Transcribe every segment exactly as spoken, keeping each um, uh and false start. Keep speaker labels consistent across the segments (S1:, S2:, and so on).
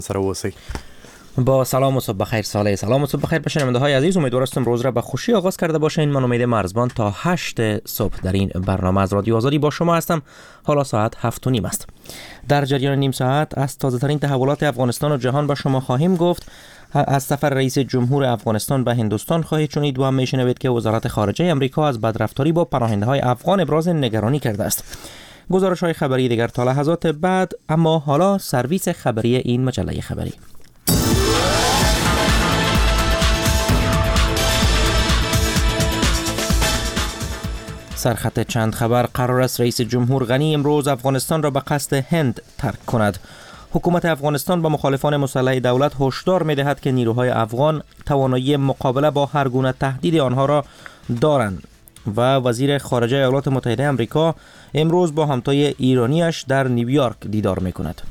S1: سر اوسی.
S2: با سلام و صبح بخیر ساله. سلام و صبح بخیر به شنونده های عزیز. امیدوارم روز را به خوشی آغاز کرده باشین. من امید مرزبان تا هشت صبح در این برنامه از رادیو آزادی با شما هستم. حالا ساعت هفت و نیم است. در جریان نیم ساعت از تازه ترین تحولات افغانستان و جهان به شما خواهیم گفت. از سفر رئیس جمهور افغانستان به هندوستان خواهید شنید و هم میشنوید که وزارت خارجه امریکا از بدرفتاری با پناهنده های افغان ابراز نگرانی کرده است. گزارش های خبری دیگر تا لحظات بعد، اما حالا سرویس خبری این مجله خبری. سرخط چند خبر. قرار است رئیس جمهور غنی امروز افغانستان را به قصد هند ترک کند. حکومت افغانستان به مخالفان مسلح دولت هشدار می‌دهد که نیروهای افغان توانایی مقابله با هر گونه تهدید آنها را دارند و وزیر خارجه ایالات متحده آمریکا امروز با همتای ایرانیش در نیویورک دیدار می‌کند.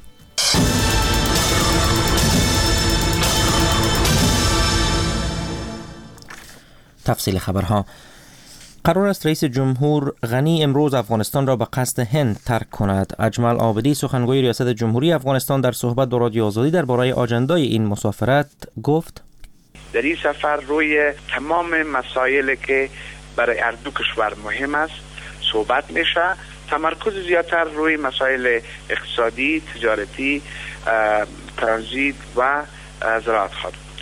S2: تفصیل خبرها. قرار است رئیس جمهور غنی امروز افغانستان را به قصد هند ترک کند. اجمل عابدی سخنگوی ریاست جمهوری افغانستان در صحبت با رادیو آزادی درباره آجندای این مسافرت گفت:
S3: در این سفر روی تمام مسائلی که برای هر دو کشور مهم است صحبت میشه. تمرکز زیادتر روی مسائل اقتصادی، تجارتی، ترانزیت و زراعت خواهد بود.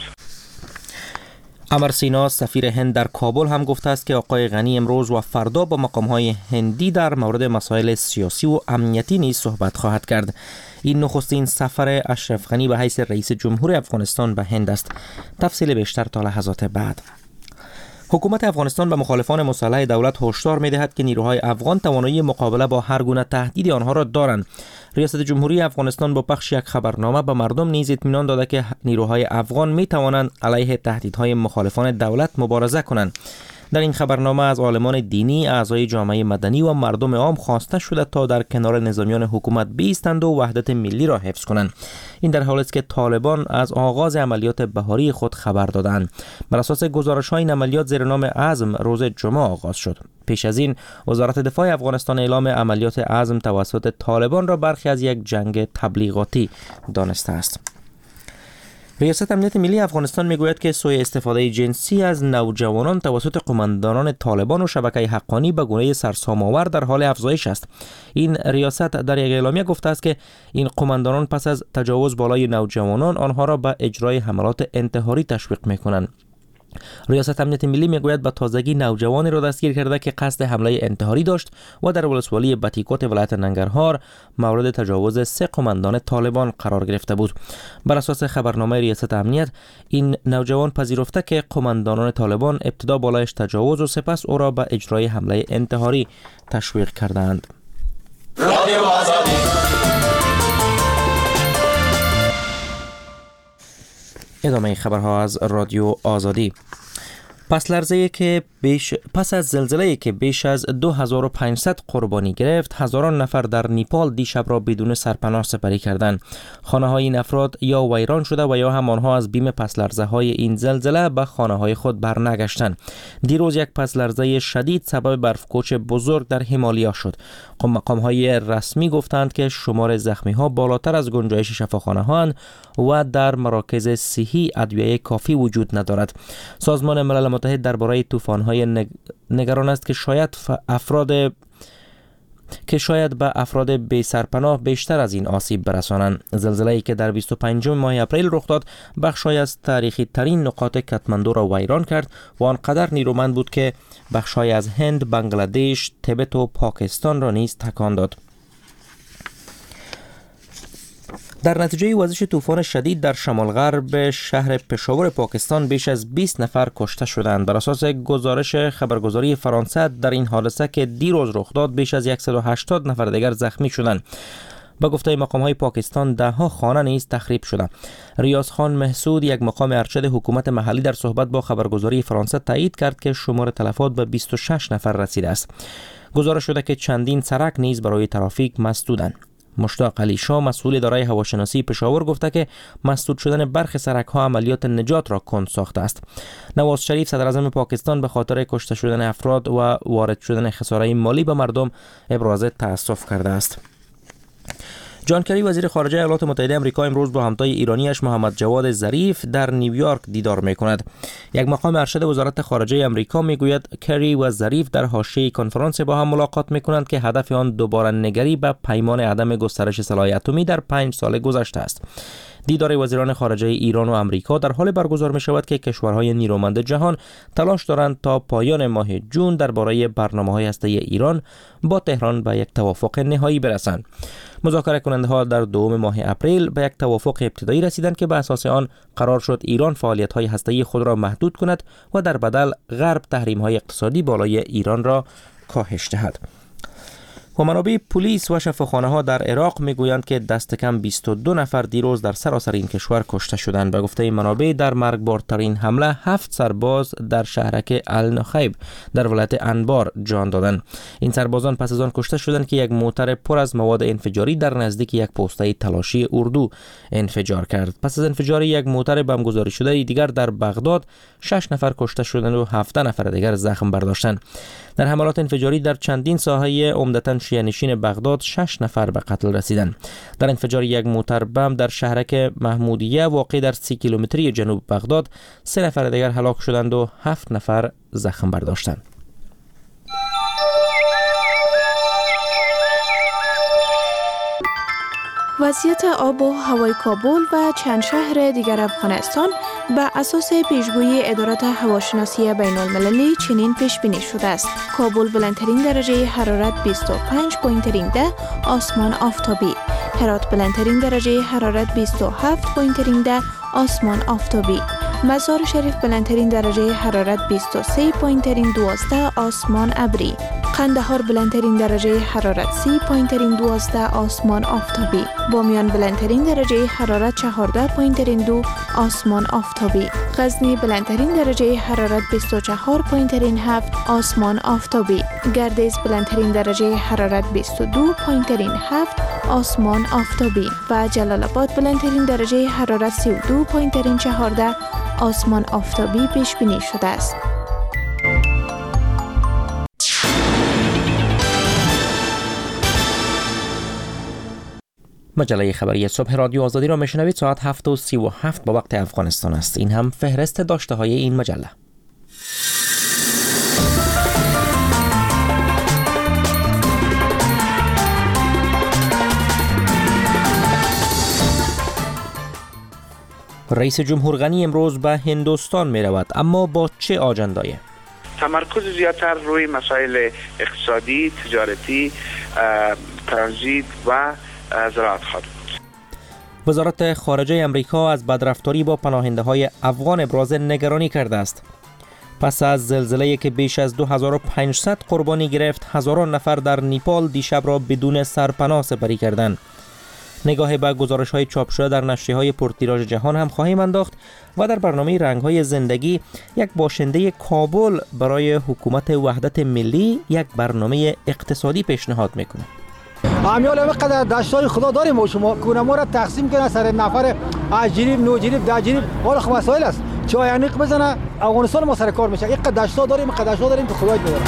S2: امر سینا سفیر هند در کابل هم گفته است که آقای غنی امروز و فردا با مقام‌های هندی در مورد مسائل سیاسی و امنیتی نیز صحبت خواهد کرد. این نخستین سفر اشرف غنی به حیث رئیس جمهور افغانستان به هند است. تفصیل بیشتر تا لحظات بعد. حکومت افغانستان به مخالفان مسلح دولت هشدار می‌دهد که نیروهای افغان توانایی مقابله با هر گونه تهدید آنها را دارند. ریاست جمهوری افغانستان با پخش یک خبرنامه به مردم نیز اطمینان داده که نیروهای افغان می‌توانند علیه تهدیدهای مخالفان دولت مبارزه کنند. در این خبرنامه از عالمان دینی، اعضای جامعه مدنی و مردم عام خواسته شده تا در کنار نظامیان حکومت بایستند و وحدت ملی را حفظ کنند. این در حالی است که طالبان از آغاز عملیات بهاری خود خبر دادند. بر اساس گزارش‌های این عملیات زیر نام عزم روز جمعه آغاز شد. پیش از این وزارت دفاع افغانستان اعلام عملیات عزم توسط طالبان را برخی از یک جنگ تبلیغاتی دانسته است. ریاست امنیت ملی افغانستان میگوید که سوء استفاده جنسی از نوجوانان توسط قماندانان طالبان و شبکه حقانی به گونه سرسام‌آور در حال افزایش است. این ریاست در یک اعلامیه گفته است که این قماندانان پس از تجاوز بالای نوجوانان آنها را به اجرای حملات انتحاری تشویق میکنند. ریاست امنیت ملی میگوید به تازگی نوجوانی را دستگیر کرده که قصد حمله انتحاری داشت و در ولسوالی بتیکوت ولایت ننگرهار مورد تجاوز سه قماندان طالبان قرار گرفته بود. بر اساس خبرنامه ریاست امنیت، این نوجوان پذیرفته که قماندانان طالبان ابتدا بالایش تجاوز و سپس او را به اجرای حمله انتحاری تشویق کردند. رادیو آزادی. ادامه خبرها از رادیو آزادی. پس لرزه‌ای که بیش پس از زلزله‌ای که بیش از دو هزار و پانصد قربانی گرفت، هزاران نفر در نیپال دیشب را بدون سرپناه سپری کردند. خانه‌های این افراد یا ویران شده و یا هم آنها از بیم پس لرزه‌های این زلزله به خانه‌های خود برنگشتند. دیروز یک پس لرزه شدید سبب برفکوچ بزرگ در همالیا شد. مقام‌های رسمی گفتند که شمار زخمی‌ها بالاتر از گنجایش شفاخانه‌هاند و در مراکز صحی ادویه کافی وجود ندارد. سازمان ملل متحد درباره طوفان‌های نگ... نگران است که شاید افراد که شاید به افراد بی سرپناه بیشتر از این آسیب برسانند. زلزله‌ای که در بیست و پنجم ماه اپریل رخ داد، بخشای از تاریخی ترین نقاط کاتماندو را ویران کرد و آنقدر نیرومند بود که بخشای از هند، بنگلادش، تبت و پاکستان را نیز تکان داد. در نتیجه وزش طوفان شدید در شمال غرب شهر پشاور پاکستان بیش از بیست نفر کشته شدند. بر اساس گزارش خبرگزاری فرانسه، در این حادثه که دیروز رخ داد بیش از صد و هشتاد نفر دیگر زخمی شدند. با گفته مقام‌های پاکستان ده ها خانه نیز تخریب شده. ریاض خان محسود، یک مقام ارشد حکومت محلی، در صحبت با خبرگزاری فرانسه تایید کرد که شمار تلفات به بیست و شش نفر رسیده است. گزارش شده که چندین سرک نیز برای ترافیک مسدودند. مشتاق علی شاه، مسئول اداره هواشناسی پشاور، گفته که مسدود شدن برخی سرک‌ها عملیات نجات را کند ساخته است. نواز شریف، صدر اعظم پاکستان، به خاطر کشته شدن افراد و وارد شدن خسارات مالی به مردم ابراز تأسف کرده است. جان کری وزیر خارجه ایالات متحده آمریکا امروز با همتای ایرانیش محمد جواد ظریف در نیویورک دیدار میکند. یک مقام ارشد وزارت خارجه آمریکا میگوید کری و ظریف در حاشیه کنفرانس با هم ملاقات میکنند که هدف آن دوباره نگری به پیمان عدم گسترش سلاح اتمی در پنج سال گذشته است. دیدار وزیران خارجه ایران و آمریکا در حال برگزار می شود که کشورهای نیرومند جهان تلاش دارند تا پایان ماه جون درباره برنامه‌های هسته‌ای ایران با تهران به یک توافق نهایی برسند. مذاکره کننده ها در دوم ماه اپریل به یک توافق ابتدایی رسیدند که به اساس آن قرار شد ایران فعالیت‌های هسته‌ای خود را محدود کند و در بدل غرب تحریم‌های اقتصادی بالای ایران را کاهش دهد. و منابع پلیس و شفاخانه‌ها در عراق میگویند که دست کم بیست و دو نفر دیروز در سراسر این کشور کشته شدند. به گفته منابع در مرگبارترین حمله هفت سرباز در شهرک النخیب در ولایت انبار جان دادند. این سربازان پس از آن کشته شدند که یک موتر پر از مواد انفجاری در نزدیک یک پوسته تلاشی اردو انفجار کرد. پس از انفجار یک موتر بمبگذاری شده دیگر در بغداد شش نفر کشته شدند و هفده نفر دیگر زخم برداشتند. در حملات انفجاری در چندین ساحه عمدتاً شیعه نشین بغداد شش نفر به قتل رسیدند. در انفجار یک موتر بم در شهرک محمودیه واقع در سی کیلومتری جنوب بغداد سه نفر دیگر هلاک شدند و هفت نفر زخم برداشتند.
S1: وضعیت آب و هوای کابل و چند شهر دیگر افغانستان به اساس پیشگویی ادارات هواشناسی بین المللی چنین پیش بینی شده است. کابل بلندترین درجه حرارت بیست و پنج و ده آسمان آفتابی، هرات بلندترین درجه حرارت بیست و هفت و ده آسمان آفتابی، مزار شریف بلندترین درجه حرارت بیست و سه و دوازده آسمان ابری، قندهار بلندترین درجه حرارت سی و دوازده آسمان آفتابی، بامیان بلندترین درجه حرارت چهارده و دو آسمان آفتابی، غزنی بلندترین درجه حرارت بیست و چهار و هفت آسمان آفتابی، گردیز بلندترین درجه حرارت بیست و دو و هفت آسمان آفتابی و جلال آباد بلندترین درجه حرارت سی و دو و چهارده آسمان آفتابی پیش بینی شده است.
S2: مجله خبری صبح رادیو آزادی را میشنوید. ساعت هفت و سی و هفت با وقت افغانستان است. این هم فهرست داشته های این مجله. رئیس جمهور غنی امروز به هندوستان می رود، اما با چه آجندایی؟
S3: تمرکز زیادتر روی مسائل اقتصادی، تجارتی، ترانزیت و زراعت خواهد بود.
S2: وزارت خارجه امریکا از بدرفتاری با پناهنده های افغان ابراز نگرانی کرده است. پس از زلزله‌ای که بیش از دو هزار و پانصد قربانی گرفت، هزاران نفر در نیپال دیشب را بدون سرپناه سپری کردند. نگاه به گزارش‌های چاپ شده در نشریه‌های پرتیراژ جهان هم خواهیم انداخت و در برنامه رنگ‌های زندگی یک باشنده کابل برای حکومت وحدت ملی یک برنامه اقتصادی پیشنهاد می‌کند.
S4: امیال وقت داشتای خدا داریم و شما کونه ما را تقسیم کنه سر نفر اجریب نو جریب ده جریب حالا خو مسائل است چه یعنی بزنه افغانستان ما سر کار میشه. یک داشتا داریم یک داشتا داریم که خدای بداره.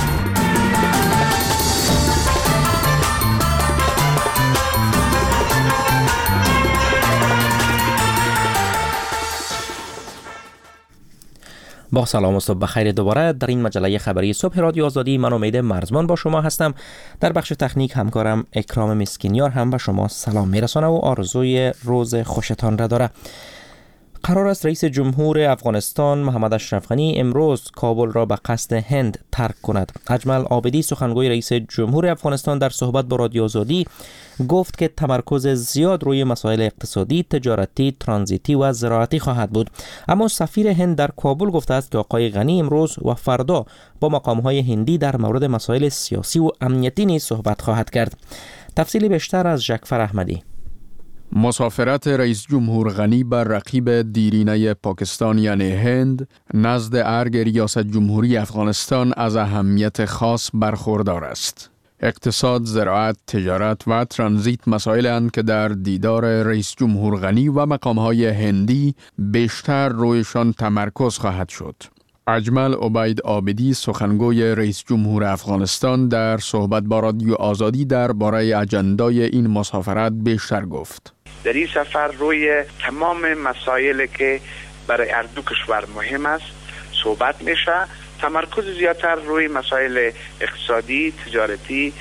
S2: با سلام و صبح بخیر دوباره در این مجله خبری صبح رادیو آزادی. من امید مرزمان با شما هستم. در بخش تکنیک همکارم اکرام مسکینیار هم به شما سلام میرسانه و آرزوی روز خوشتان را داره. قرار است رئیس جمهور افغانستان محمد اشرف غنی امروز کابل را به قصد هند ترک کند. اجمل عابدی سخنگوی رئیس جمهور افغانستان در صحبت با رادیو آزادی گفت که تمرکز زیاد روی مسائل اقتصادی، تجارتی، ترانزیتی و زراعتی خواهد بود. اما سفیر هند در کابل گفته است که آقای غنی امروز و فردا با مقام‌های هندی در مورد مسائل سیاسی و امنیتی نیز صحبت خواهد کرد. تفصیلی بیشتر از جعفر احمدی.
S5: مسافرت رئیس جمهور غنی بر رقیب دیرینه پاکستان یعنی هند نزد ارگ ریاست جمهوری افغانستان از اهمیت خاص برخوردار است. اقتصاد، زراعت، تجارت و ترانزیت مسائل اند که در دیدار رئیس جمهور غنی و مقام‌های هندی بیشتر رویشان تمرکز خواهد شد. اجمل عبید عابدی سخنگوی رئیس جمهور افغانستان در صحبت با رادیو آزادی درباره اجندای این مسافرت بیشتر گفت.
S3: در این سفر روی تمام مسائلی که برای هر دو کشور مهم است صحبت میشه. تمرکز زیادتر روی مسائل اقتصادی، تجارتی،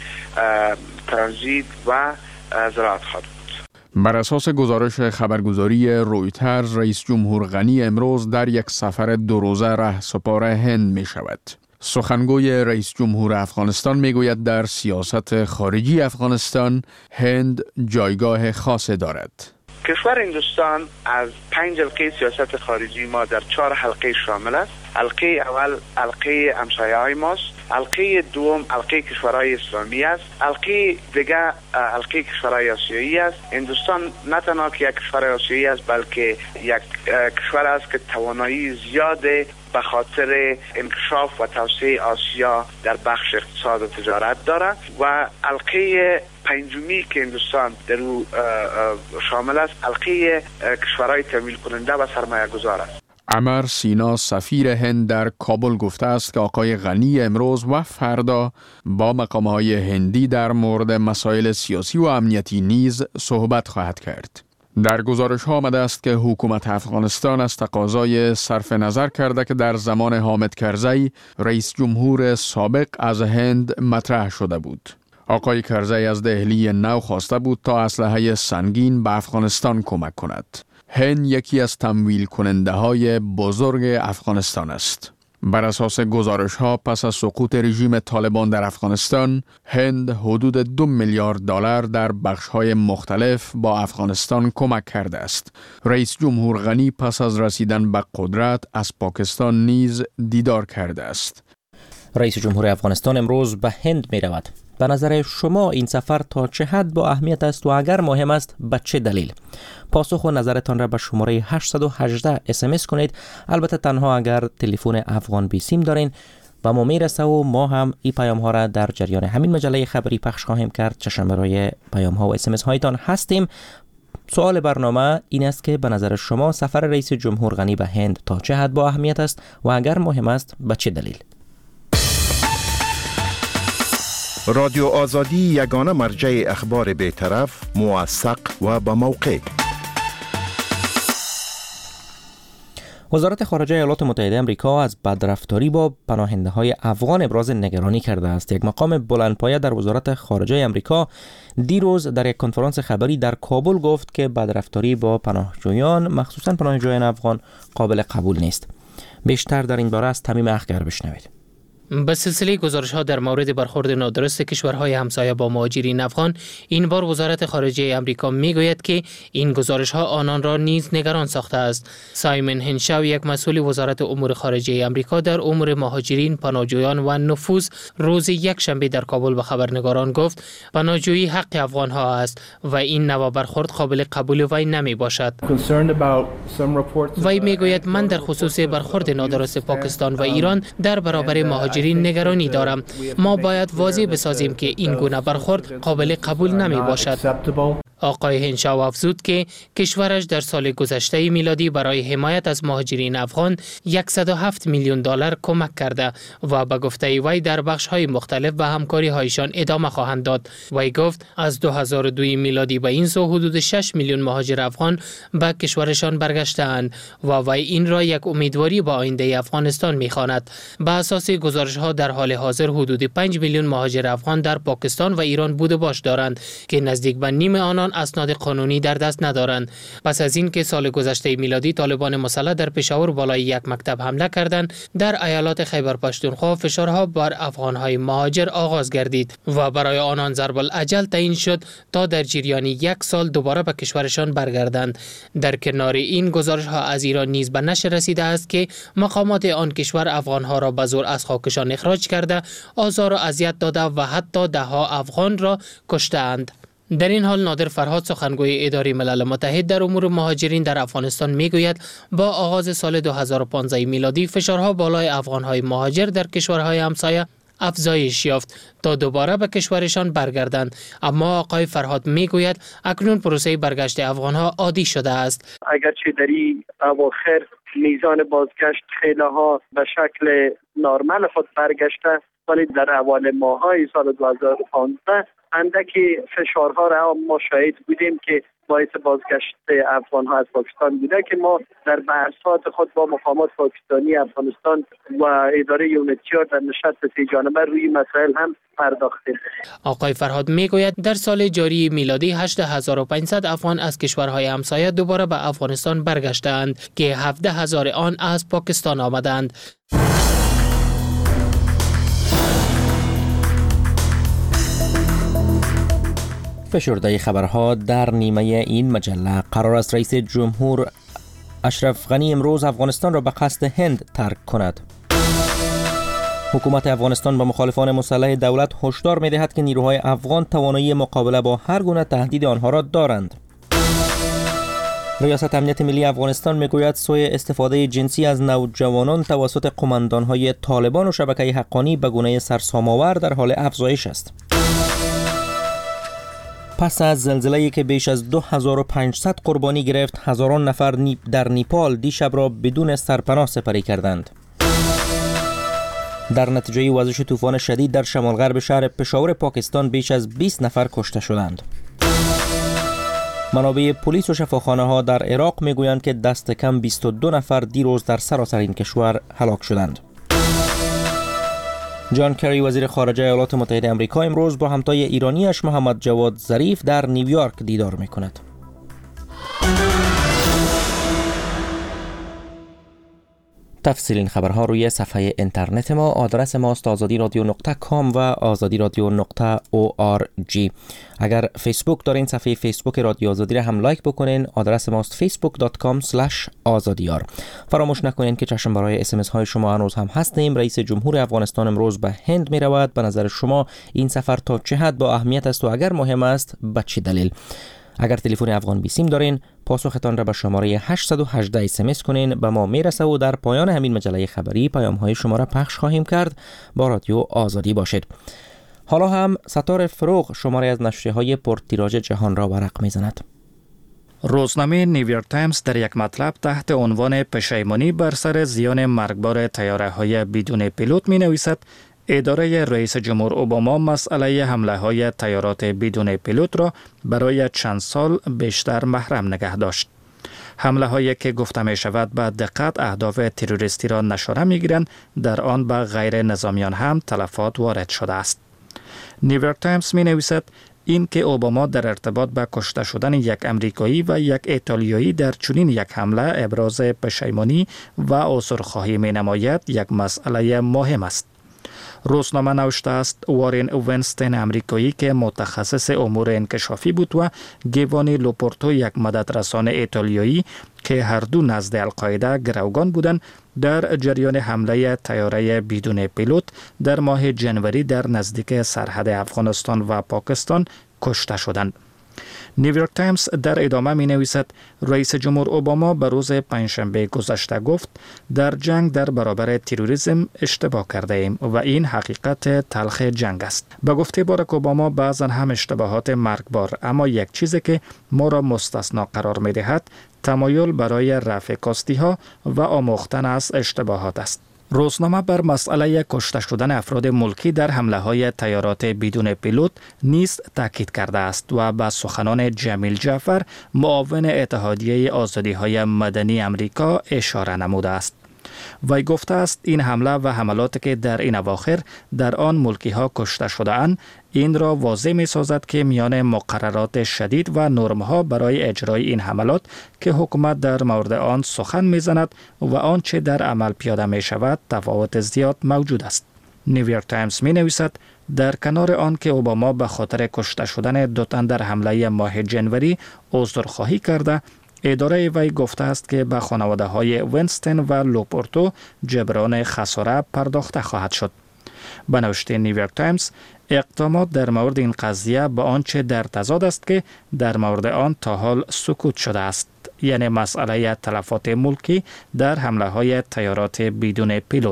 S3: ترانزیت و زراعت خواهد بود.
S5: بر اساس گزارش خبرگزاری رویترز، رئیس جمهور غنی امروز در یک سفر دو روزه رهسپار هند می شود. سخنگوی رئیس جمهور افغانستان می گوید در سیاست خارجی افغانستان هند جایگاه خاصی دارد.
S3: کشور هندوستان از پنج حلقه سیاست خارجی ما در چهار حلقه شامل است. حلقه اول حلقه همسایه‌های ماست، حلقه دوم حلقه کشورهای اسلامی است، حلقه دیگر حلقه کشورهای آسیایی است. هندوستان نه تنها که یک کشور آسیایی است بلکه یک کشور است که توانایی زیاد به خاطر انکشاف و توسعه آسیا در بخش اقتصاد و تجارت دارد. و حلقه پنجمی که هندوستان در او شامل است حلقه کشورهای تمویل کننده و سرمایه گذار است.
S5: عمر سینا سفیر هند در کابل گفته است که آقای غنی امروز و فردا با مقام‌های هندی در مورد مسائل سیاسی و امنیتی نیز صحبت خواهد کرد. در گزارش ها آمده است که حکومت افغانستان از تقاضای صرف نظر کرده که در زمان حامد کرزی رئیس جمهور سابق از هند مطرح شده بود. آقای کرزی از دهلی نو خواسته بود تا اسلحه سنگین به افغانستان کمک کند. هند یکی از تمویل کننده های بزرگ افغانستان است. بر اساس گزارش ها پس از سقوط رژیم طالبان در افغانستان، هند حدود دو میلیارد دلار در بخش های مختلف با افغانستان کمک کرده است. رئیس جمهور غنی پس از رسیدن به قدرت از پاکستان نیز دیدار کرده است.
S2: رئیس جمهور افغانستان امروز به هند می رود. به نظر شما این سفر تا چه حد با اهمیت است و اگر مهم است به چه دلیل؟ پاسخ و نظرتان را به شماره هشت یک هشت اس ام اس کنید. البته تنها اگر تلفن افغان بی سیم دارین و ما میرسه و ما هم این پیام ها را در جریان همین مجله خبری پخش خواهیم کرد. چشم برای پیام ها و اس ام اس هایتان هستیم. سوال برنامه این است که به نظر شما سفر رئیس جمهور غنی به هند تا چه حد با اهمیت است و اگر مهم است به چه دلیل؟
S6: رادیو آزادی یگانه مرجع اخبار بی‌طرف، موثق و با موقع.
S2: وزارت خارجه ایالات متحده آمریکا از بدرفتاری با پناهنده های افغان ابراز نگرانی کرده است. یک مقام بلندپایه در وزارت خارجه آمریکا دیروز در یک کنفرانس خبری در کابل گفت که بدرفتاری با پناهجویان، مخصوصاً پناهجویان افغان، قابل قبول نیست. بیشتر در این باره از تمیم اخگر بشنوید.
S7: به سلسله گزارش‌ها در مورد برخورد نادرست کشورهای همسایه با مهاجرین افغان، این بار وزارت خارجه آمریکا میگوید که این گزارش‌ها آنان را نیز نگران ساخته است. سایمن هنشاو، یک مسئول وزارت امور خارجه آمریکا در امور مهاجرین، پناهجویان و نفوذ، روز یک شنبه در کابل به خبرنگاران گفت پناهجویی حق افغان‌ها است و این نوع برخورد قابل قبول وی نمی باشد. وی میگوید من در خصوص برخورد نادرست پاکستان و ایران در برابر مهاجرین نگرانی دارم. ما باید واضح بسازیم که این گونه برخورد قابل قبول نمی باشد. آقای هنشاو افزود که کشورش در سال گذشته میلادی برای حمایت از مهاجرین افغان صد و هفت میلیون دلار کمک کرده و به گفته وی در بخش‌های مختلف به همکاری هایشان ادامه خواهند داد. وی گفت از دو هزار و دو میلادی به این سو حدود شش میلیون مهاجر افغان به کشورشان برگشته‌اند و وی این را یک امیدواری به آینده افغانستان می‌خواند. به اساس گزارش‌ها در حال حاضر حدود پنج میلیون مهاجر افغان در پاکستان و ایران بوده باش دارند که نزدیک به نیم آنان اسناد قانونی در دست ندارند. پس از این که سال گذشته میلادی طالبان مسلح در پشاور بالای یک مکتب حمله کردند، در ایالات خیبر پختونخوا فشارها بر افغان‌های مهاجر آغاز گردید و برای آنان ضرب الاجل تعیین شد تا در جریان یک سال دوباره به کشورشان برگردند. در کنار این گزارش‌ها از ایران نیز به نشر رسیده است که مقامات آن کشور افغان‌ها را به زور از خاکشان اخراج کرده، آزار و اذیت داده و حتی ده‌ها افغان را کشته‌اند. در این حال نادر فرهاد، سخنگوی اداره ملل متحد در امور مهاجرین در افغانستان میگوید با آغاز سال دو هزار و پانزده میلادی فشارها بالای افغان‌های مهاجر در کشورهای همسایه افزایش یافت تا دوباره به کشورشان برگردند. اما آقای فرهاد میگوید اکنون پروسه برگشت افغانها عادی شده است.
S8: اگرچه در این اواخر میزان بازگشت خیلی ها به شکل نرمال خود برگشته، ولی در اول ماهای سال دو هزار و پانزده اندکی فشارها را ما شاهد بودیم که باعث بازگشت افغان ها از پاکستان بوده که ما در بحثات خود با مقامات پاکستانی افغانستان و اداره یونتیار در نشست سه جانبه روی مسائل هم پرداختیم.
S7: آقای فرهاد میگوید در سال جاری میلادی هشت هزار و پانصد افغان از کشورهای همسایه دوباره به افغانستان برگشتند که هفده هزار آن از پاکستان آمدند.
S2: فشرده خبرها در نیمه این مجله. قرار است رئیس جمهور اشرف غنی امروز افغانستان را به قصد هند ترک کند. حکومت افغانستان به مخالفان مسلح دولت هشدار می‌دهد که نیروهای افغان توانایی مقابله با هر گونه تهدید آنها را دارند. ریاست امنیت ملی افغانستان میگوید سوء استفاده جنسی از نوجوانان توسط قماندان‌های طالبان و شبکه حقانی به گونه سرسام‌آور در حال افزایش است. پس از زلزله‌ای که بیش از دو هزار و پانصد قربانی گرفت، هزاران نفر در نیپال دیشب را بدون سرپناه سپری کردند. در نتیجه وزش طوفان شدید در شمال غرب شهر پشاور پاکستان بیش از بیست نفر کشته شدند. منابع پلیس و شفاخانه ها در عراق میگویند که دست کم بیست و دو نفر دیروز در سراسر این کشور هلاک شدند. جان کری وزیر خارجه ایالات متحده آمریکا امروز با همتای ایرانیش محمد جواد ظریف در نیویورک دیدار میکند. تفصیل این خبرها روی صفحه اینترنت ما. آدرس ما است آزادی رادیو نقطه کام و آزادی رادیو نقطه او آر جی. اگر فیسبوک دارین صفحه فیسبوک رادیو آزادی را هم لایک بکنین. آدرس ما است فیسبوک دات کام اسلش آزادیار. فراموش نکنین که چشم برای اس ام اس های شما هنوز هم هستیم. رئیس جمهور افغانستان امروز به هند می رود. به نظر شما این سفر تا چه حد با اهمیت است و اگر مهم است به چه دلیل؟ اگر تلفن افغان بیسیم دارین پاسختان را به شماره هشت یک هشت اس ام اس کنین، به ما میرسه و در پایان همین مجله خبری پیام های شما را پخش خواهیم کرد. با رادیو آزادی باشید. حالا هم ستاره فروغ شماره از نشریه های پرتیراژ جهان را ورق میزند.
S9: روزنامه نیویورک تایمز در یک مطلب تحت عنوان پشیمانی بر سر زیان مرگبار طیاره های بدون پیلوت می نویسد اداره رئیس جمهور اوباما مسئله حمله های طیارات بدون پیلوت را برای چند سال بیشتر محرم نگه داشت. حمله هایی که گفته می شود به دقت اهداف تروریستی را نشانه می گیرند، در آن به غیر نظامیان هم تلفات وارد شده است. نیویورک تایمز می نویسد این که اوباما در ارتباط به کشته شدن یک امریکایی و یک ایتالیایی در چنین یک حمله ابراز پشیمانی و عذرخواهی می نماید یک مسئله مهم است. روزنامه نوشته است وارن ونستین امریکایی که متخصص امور انکشافی بود و گیوانی لوپورتو یک مددرسان ایتالیایی که هر دو نزد القاعده گروگان بودند در جریان حمله طیاره بدون پیلوت در ماه جنوری در نزدیک سرحد افغانستان و پاکستان کشته شدند. نیویورک تایمز در ادامه می نویسد رئیس جمهور اوباما به روز پنجشنبه گذشته گفت در جنگ در برابر تروریسم اشتباه کرده ایم و این حقیقت تلخ جنگ است. به گفته باراک اوباما بعضا هم اشتباهات مرگبار، اما یک چیزی که ما را مستثنا قرار می دهد تمایل برای رفع کاستی ها و آموختن از اشتباهات است. روزنامه بر مسئله کشته شدن افراد ملکی در حمله های طیارات بدون پیلوت نیز تاکید کرده است و به سخنان جمیل جعفر معاون اتحادیه آزادی های مدنی امریکا اشاره نموده است. وی گفته است این حمله و حملاتی که در این اواخر در آن ملکی ها کشته شده اند این را واضح می سازد که میان مقررات شدید و نرم ها برای اجرای این حملات که حکومت در مورد آن سخن می زند و آنچه در عمل پیاده می شود تفاوت زیاد موجود است. نیویورک تایمز می نویسد در کنار آن که اوباما به خاطر کشته شدن دو تن در حمله ماه جنوری عذرخواهی کرده، اداره وی گفته است که به خانواده های ونستن و لوپورتو جبران خساره پرداخته خواهد شد. به نوشته نیویورک تایمز اقدامات در مورد این قضیه با آنچه در تضاد است که در مورد آن تا حال سکوت شده است، یعنی مسئله تلفات ملکی در حمله های طیارات بدون پیلوت.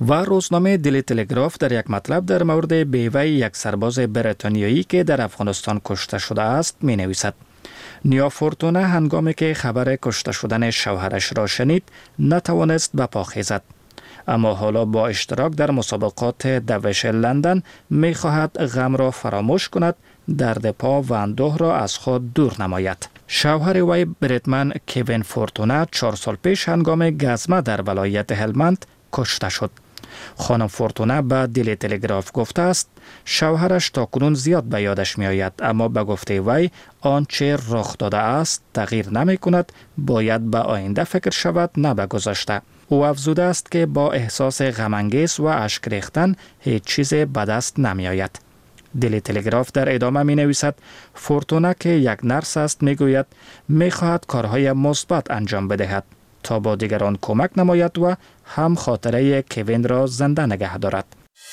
S9: و روزنامه دیلی تلگراف در یک مطلب در مورد بیوه یک سرباز بریتانیایی که در افغانستان کشته شده است می نویسد: نیا فورتونا هنگامی که خبر کشته شدن شوهرش را شنید نتوانست به پا خیزد، اما حالا با اشتراک در مسابقات دوش لندن می خواهد غم را فراموش کند، درد پا و اندوه را از خود دور نماید. شوهر وی بریتمن کوین فورتونا چهار سال پیش هنگام گزمه در ولایت هلمند کشته شد. خانم فورتونا به دیلی تلگراف گفته است شوهرش تاکنون زیاد به یادش می آید، اما به گفته وی آنچه رخ داده است تغییر نمی کند، باید به آینده فکر شود نه به گذشته. او افزوده است که با احساس غم‌انگیز و اشک ریختن هیچ چیز به دست نمی آید. دیلی تلگراف در ادامه می نویسد فورتونا که یک نرس است می گوید می خواهد کارهای مثبت انجام بدهد تا با دیگران کمک نماید و هم خاطره کوین را زنده نگه دارد.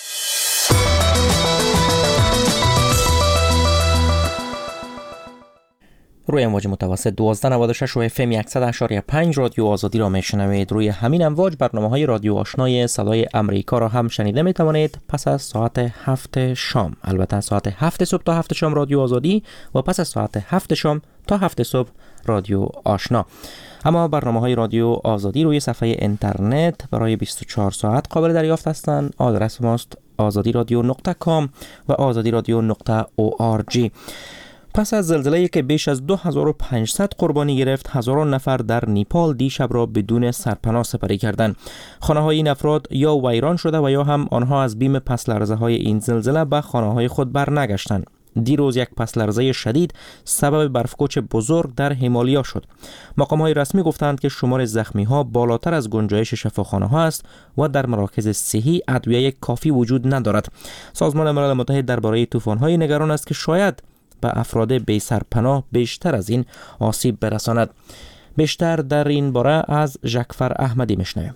S2: روی امواج متوسط دوازده نود و شش و اف ام صد و شش و پنج رادیو آزادی را میشنوید. روی همین امواج برنامه های رادیو آشنای صدای امریکا را هم شنیده می توانید پس از ساعت هفت شام، البته ساعت هفت صبح تا هفت شام رادیو آزادی و پس از ساعت هفت شام تا هفت صبح رادیو آشنا. اما برنامه های رادیو آزادی روی صفحه اینترنت برای بیست و چهار ساعت قابل دریافت هستند. آدرس ماست آزادی رادیو نقطه کام و آزادی رادیو نقطه او آر جی. پس از زلزله‌ای که بیش از دو هزار و پانصد قربانی گرفت، هزاران نفر در نیپال دیشب را بدون سرپناه سپری کردند. خانه‌های این افراد یا ویران شده و یا هم آنها از بیم پس لرزه‌های این زلزله به خانه‌های خود برنگشتند. دیروز یک پس لرزه شدید سبب برفکوچ بزرگ در همالیا شد. مقام‌های رسمی گفتند که شمار زخمی‌ها بالاتر از گنجایش شفاخانه‌ها است و در مراکز صحی ادویه کافی وجود ندارد. سازمان ملل متحد درباره طوفان‌های نگران است که شاید به افراد بی سرپناه بیشتر از این آسیب برساند. بیشتر در این باره از ژکفر احمدی میشنویم.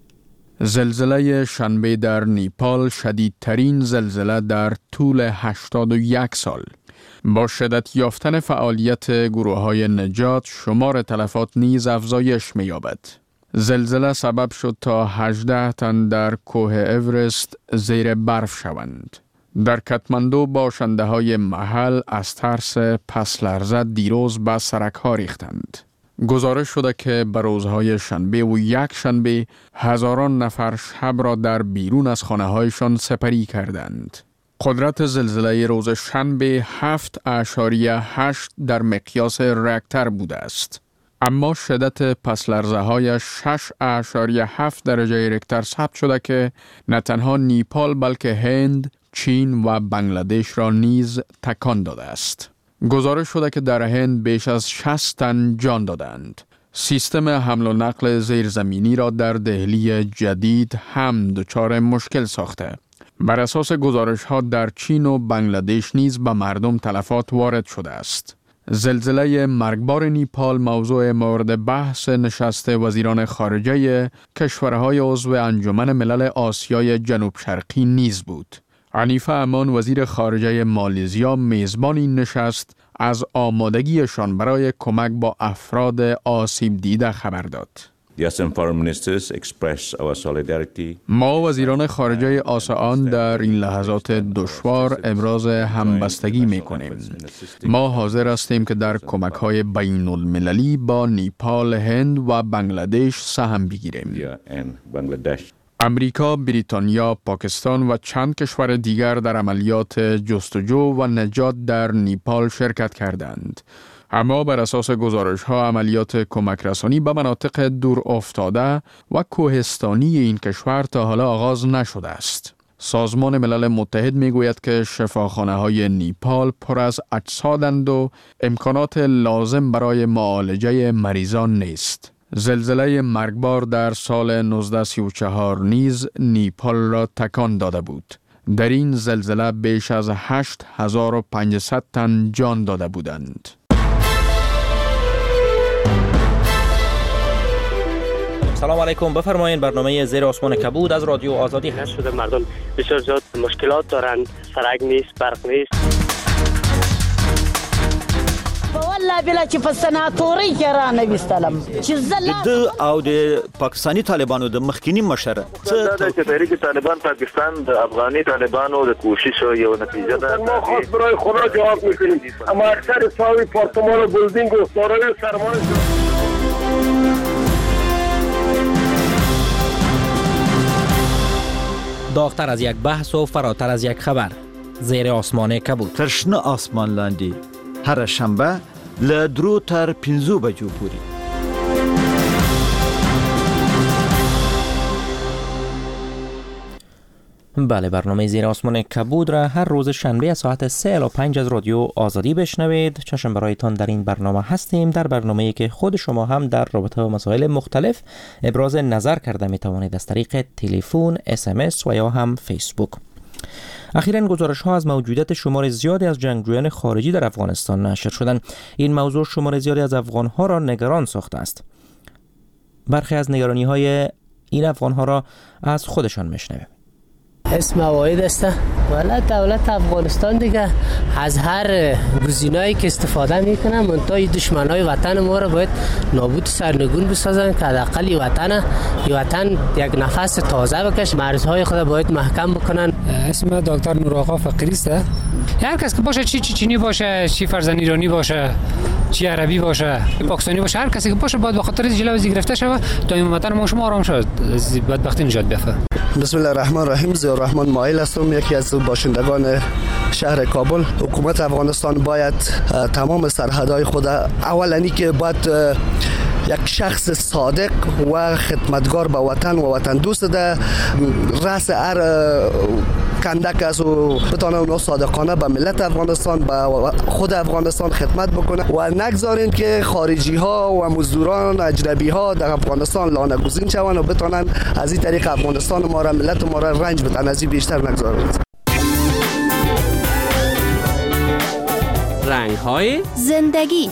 S5: زلزله شنبه در نیپال شدیدترین زلزله در طول هشتاد و یک سال. با شدت یافتن فعالیت گروه‌های نجات، شمار تلفات نیز افزایش می‌یابد. زلزله سبب شد تا هجده تن در کوه اورست زیر برف شوند. در کاتماندو باشنده‌های محل از ترس پس لرزه دیروز به سرک‌ها ریختند. گزارش شده که به روزهای شنبه و یک شنبه هزاران نفر شب را در بیرون از خانه‌هایشان سپری کردند. قدرت زلزله روز شنبه هفت اعشاریه هشت در مقیاس ریکتر بوده است. اما شدت پس لرزه های شش اعشاریه هفت درجه ریکتر ثبت شده که نه تنها نیپال بلکه هند، چین و بنگلادش را نیز تکان داده است. گزارش شده که در هند بیش از شصت تن جان دادند. سیستم حمل و نقل زیرزمینی را در دهلی جدید هم دچار مشکل ساخته. بر اساس گزارش ها در چین و بنگلادش نیز به مردم تلفات وارد شده است. زلزله مرگبار نیپال موضوع مورد بحث نشست وزیران خارجه کشورهای عضو انجمن ملل آسیای جنوب شرقی نیز بود. عنیفه امان وزیر خارجه مالزیا میزبان این نشست از آمادگیشان برای کمک با افراد آسیب دیده خبر داد. ما وزیران خارجه آسیان در این لحظات دشوار ابراز همبستگی می کنیم. ما حاضر هستیم که در کمک‌های بین المللی با نیپال، هند و بنگلادش سهم بگیریم. امریکا، بریتانیا، پاکستان و چند کشور دیگر در عملیات جستجو و نجات در نیپال شرکت کردند. اما بر اساس گزارش‌ها عملیات کمک رسانی به مناطق دور افتاده و کوهستانی این کشور تا حالا آغاز نشده است. سازمان ملل متحد میگوید که شفاخانه‌های نیپال پر از اجسادند و امکانات لازم برای معالجه مریضان نیست. زلزله مرگبار در سال نوزده سی و چهار نیز نیپال را تکان داده بود. در این زلزله بیش از هشت هزار و پانصد تن جان داده بودند.
S2: سلام علیکم، بفرمایید. برنامه زیر آسمان کبود از رادیو آزادی هست.
S10: شده مردم بسیار زیاد مشکلات دارند، سرک نیست، برق نیست. والله بلا چې په سناتوري کې را نویستلم چې
S11: د او د پاکستانی طالبانو د مخکینی مشر
S12: څه د تحریک طالبان پاکستان د افغاني طالبانو د کوشش یو نتیجه ده.
S13: ما خاص برای خدا جواب میکنیم اما اکثر ساوی پارتمان و بلدینگ و سارای سرمان
S2: داغتر از یک بحث و فراتر از یک خبر. زیر آسمان کبود.
S11: ترشنه آسمان لاندی هر شنبه ل درو تر پنځو بجو پوری.
S2: بله، برنامه زیر آسمان کبود را هر روز شنبه از ساعت سه الی پنج از رادیو آزادی بشنوید. چشم برایتان در این برنامه هستیم، در برنامه‌ای که خود شما هم در رابطه با مسائل مختلف ابراز نظر کرده می توانید از طریق تلفن، اس ام اس و یا هم فیسبوک. اخیراً گزارش‌ها از موجودیت شمار زیادی از جنگجویان خارجی در افغانستان نشر شدند. این موضوع شمار زیادی از افغان‌ها را نگران ساخته است. برخی از نگرانی‌های این افغان‌ها را از خودشان میشنویم.
S14: اسم واحد است. ولی دولت افغانستان دیگه از هر گزینه‌ای که استفاده میکنه منتهای دشمنای وطن ما رو باید نابود سرنگون بسازن که حداقل وطن وطن یک نفس تازه بکش، مرزهای خود باید محکم بکنن.
S15: اسم دکتر نورآقا فقیری است. هر کس که باشه، چی چی چینی باشه، چی فرزند ایرانی باشه، چی عربی باشه، پاکستانی باشه، هر کسی که باشه باید به خاطر جلوه گرفته شود تا این وطن ما شما آرام شد، از بدبختی نجات بیافته.
S16: بسم الله الرحمن الرحیم. ضیاء الرحمن مایل هستم، یکی از باشندگان شهر کابل. حکومت افغانستان باید تمام سرحدهای خود، اولانی که باید یک شخص صادق و خدمتگار به وطن و وطن دوست ده رأس هر کندک از و بتانه اونا صادقانه به ملت افغانستان، به خود افغانستان خدمت بکنه و نگذارین که خارجی ها و مزدوران اجنبی ها در افغانستان لانه گزین شوند و بتانن از این طریق افغانستان ما را، ملت ما را رنج بدن. از این بیشتر نگذارین.
S17: رنگ های
S18: زندگی.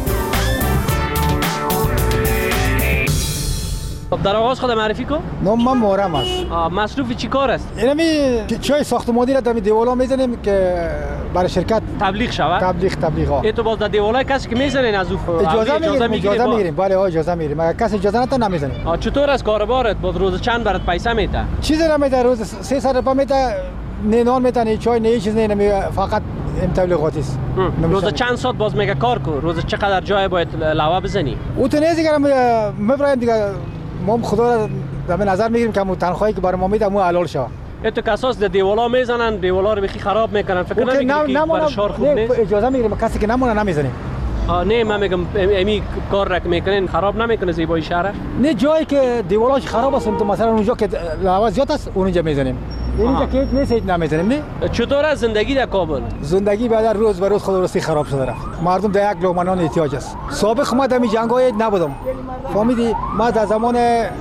S17: در آغاز خود معرفی کن.
S4: نام من محرم است.
S17: مصروف چی کار است؟
S4: اینمی چای ساختمانی را در دیوالا میزنیم که برای شرکت
S17: تبلیغ شود.
S4: تبلیغ تبلیغ ها.
S17: ای تو باز در دیوالا کسی که میزنین از او
S4: اجازه میگیریم. اجازه میگیریم. بله ها اجازه میگیریم. اگر کسی اجازه نده نمیزنیم.
S17: چطور است کاربارت؟ باز روز چند برات پیسه میده؟
S4: چیزی نمیده، روز سیصد روپیه میده. نه نان میده، نه چای، نه چیز نه، فقط این تبلیغاتی است.
S17: روز چند ساعت باز میگه کار کو؟ روز چقدر جای باید لوا بزنی؟
S4: او تو نیست دیگه میبرایم دیگه. ما خدا را در نظر میگیریم که مو تنخواهی که برای ما میده مو حلال شه.
S17: تو کساس در دیوالا میزنن، دیوالا رو بخی خراب میکنن. فکر نمیکنی که برای شهر خوب نیست؟
S4: اجازه میگیریم کسی که نمونه نمیزنیم.
S17: نه من میگم امی کار را که میکنین خراب نمیکنه زیبایی شهر؟
S4: نه، جایی که دیوالاش خراب است تو مثلا اونجا که لوا زیاد است اونجا میزنیم. اینجا که نیست نمیزنیم. نه
S17: چطور است زندگی در کابل؟
S4: زندگی بعد روز به روز خود راستی خراب شده رفت. مردم در یک لقمه نان احتیاج است. سابق ما در می جنگای نبودم. فهمیدی؟ ما در زمان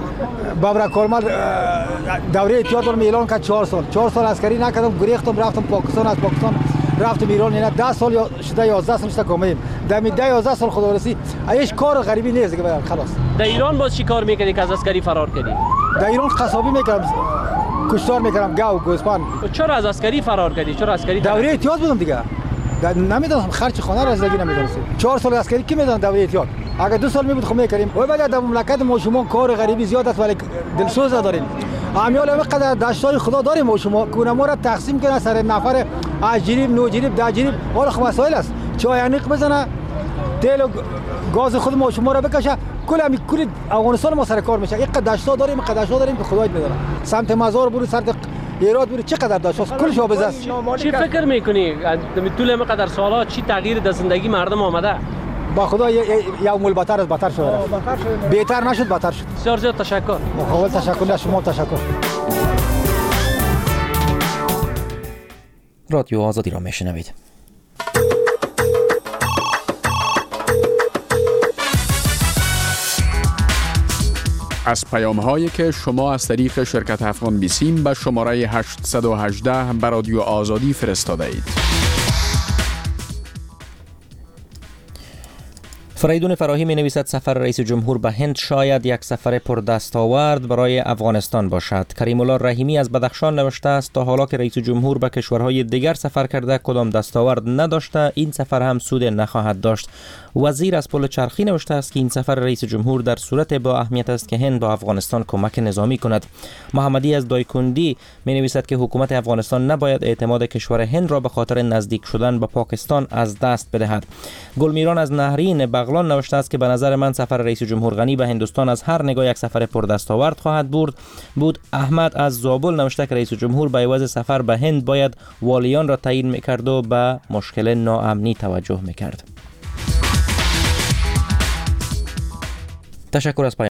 S4: بابرک کارمل دوره احتیاط رو اعلان کرد. چهار سال چهار سال عسکری نکردم، گریختم رفتم پاکستان، از پاکستان رفتم ایران. اینا ده سال یا شده یازده سال شده کامیم. در می ده یازده سال خدا رسی هیچ کار غریبی نیست که خلاص.
S17: در ایران باز چی کار میکنی که از عسکری فرار کردی؟
S4: در ایران قصابی میکردم، کشتار میکردم، گاو گوسپند.
S17: چرا از عسکری فرار کردی؟ چرا عسکری؟
S4: دوره احتیاط بودم دیگه. نمیدونم خرج خانه را زندگی نمیدونستم. چهار سال عسکری کی میدونن دوره احتیاط؟ اگر دو سال میبود خو میکردیم. و بعد در مملکت ما شما کار غریبی زیاد است ولی دلسوز داریم. امیال اینقدر داشتای خدا داریم ما شما کونه ما را تقسیم کنه سر نفر از جریب نو جریب ده جریب حال خو مسائل است. چای انیق بزنه، تیل و گاز خود ما شما را بکشه، کل امی کل افغانستان ما سر کار میشه. اینقدر داشتا داریم، اینقدر داشتا داریم که خدای میدونه. سمت مزار برو، سمت ایراد برو، چقدر داشت کلش آبز است.
S17: چی فکر میکنی طول اینقدر سالا چی تغییر در زندگی مردم آمده؟
S4: با خدا یوم البتر از بتر شده، بهتر نشد بتر شد.
S17: بسیار زیاد تشکر.
S4: مخاول تشکر، شما تشکر.
S2: رادیو آزادی را میشنوید.
S5: از پیام هایی که شما از طریق شرکت افغان بیسیم به شماره هشتصد و هجده به رادیو آزادی فرستاده اید.
S2: فریدون فراهی می نویسد سفر رئیس جمهور به هند شاید یک سفر پردستاورد برای افغانستان باشد. کریم الله رحیمی از بدخشان نوشته است تا حالا که رئیس جمهور به کشورهای دیگر سفر کرده کدام دستاورد نداشته، این سفر هم سود نخواهد داشت. وزیر از پل چرخی نوشته است که این سفر رئیس جمهور در صورت با اهمیت است که هند با افغانستان کمک نظامی کند. محمدی از دایکندی می نویسد که حکومت افغانستان نباید اعتماد کشور هند را به خاطر نزدیک شدن به پاکستان از دست بدهد. گلمیران از نهرین بغلان نوشته است که به نظر من سفر رئیس جمهور غنی به هندوستان از هر نگاه یک سفر پردستاورد خواهد بود. بود احمد از زابل نوشته که رئیس جمهور به عوض سفر به هند باید والیان را تعیین می‌کرد و به مشکل ناامنی توجه می‌کرد. تشکر از